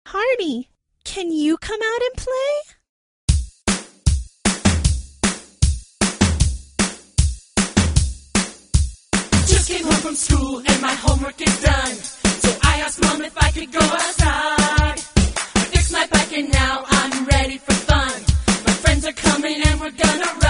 Hardy, can you come out and play? Just came home from school and my homework is done. So I asked Mom if I could go outside. I fixed my bike and now I'm ready for fun. My friends are coming and we're gonna ride.